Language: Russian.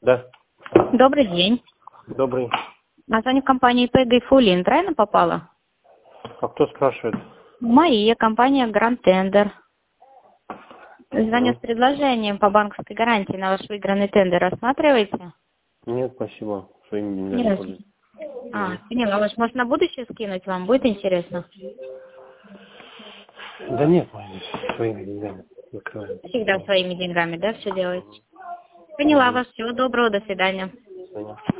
Да. Добрый день. Добрый. Название компании Pega и Fulin правильно попало? А кто спрашивает? Моя компания Grand Tender. Звоню с предложением по банковской гарантии на ваш выигранный тендер. Рассматриваете? Нет, спасибо. Своими деньгами Нет. пользуюсь. Поняла. Может, на будущее скинуть вам? Будет интересно? Да нет, мы здесь своими деньгами закрываем. Всегда своими деньгами, да, все делаете? Поняла вас. Всего доброго. До свидания. До свидания.